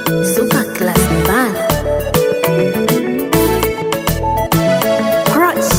Super class band. Crush.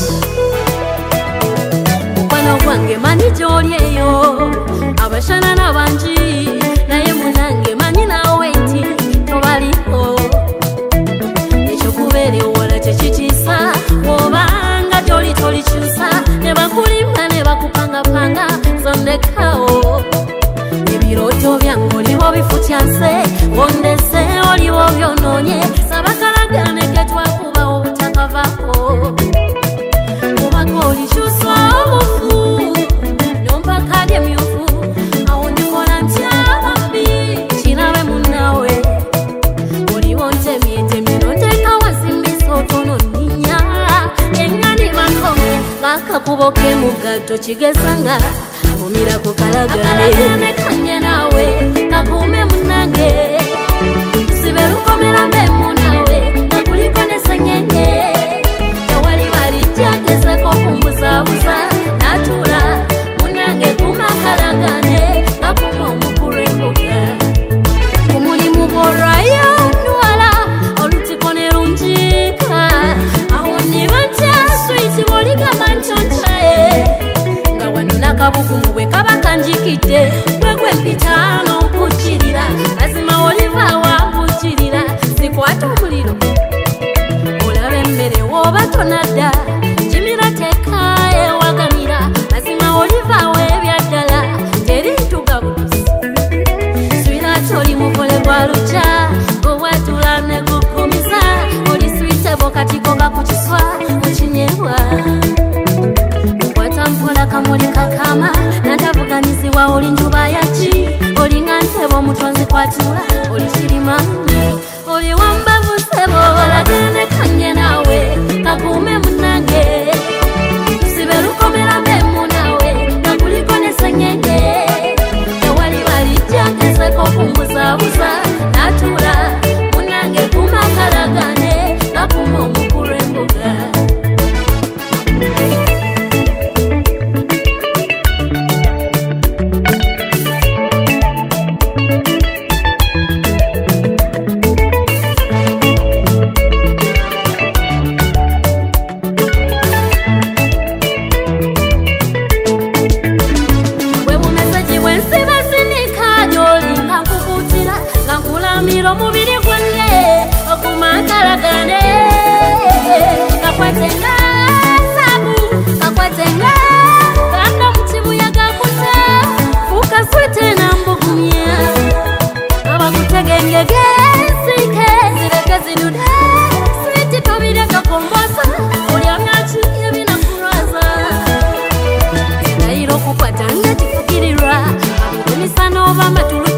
Mukwano gwange manyi gy'olyeyo abashana n'abangi naye munange manyi naawe nti tobaliko ekyokubeera ewala kyekitiisa obanga tolikyusa ne bakulimba ne bakupangapanga zondekawo ebirooto byange oliwo bifutyanse wondese oliwo byonoonye sabakalagane ke twakubawo obutakavaako obanga olikyusa obufu nompaka lyemyufu awo ndikola ntya bambi kirabe munnawe oliwo ntemyetemye nonteeka wasimbisa otono nninya engani bankome bakakubo k'emuggatto kigezanga omirako kalagane kanye nawe kakume munange sibe lukomera mbemu nawe nakuliko nesenyenye tewali balijjagezeko kumbuzabuza natula munange kumakalagane gakuma omukulu embuga kumulimu gworwayo nwala olutiko ne lunjika awo nibatya switi boligamba ntoncaye nga wano nakabukumu bwe kaba kanjikidde gwegwempitaano mpukirira mazima olivaawa mpukirira sikwata omuliro olaba emmere woba tonadda jimira teka ewagamira mazima olivaawa ebyaddala teri ntugabuzi swirati oli muvule gwa lukya gowatula ne gukumiza oli switebo katiko gakukiswa mukinyebwa mpola kamuli kakama nantavuganyizibwa oli njuba yaki olinga ntebo mutonzi kwatula oli kirimanyi oli wambavu sebo olagene kanye nawe kakume munange sibe lukomera mbemu nawe nakuliko nesenyenye tewali balijjagezeko kumbuzabuza natula munange kumakalagane gakuma omukulu embuga miro mubiri gwange okumakalagane kakwatenga sabu kakwatenga kanda mukibuyaga kuta ukaswete na mbugumya abakutegengege sike zireke zidude switi tobire kakombosa ulyamyaki ebinakuraza nairo kukwatanga kifukirirwa abugumisano oba matulu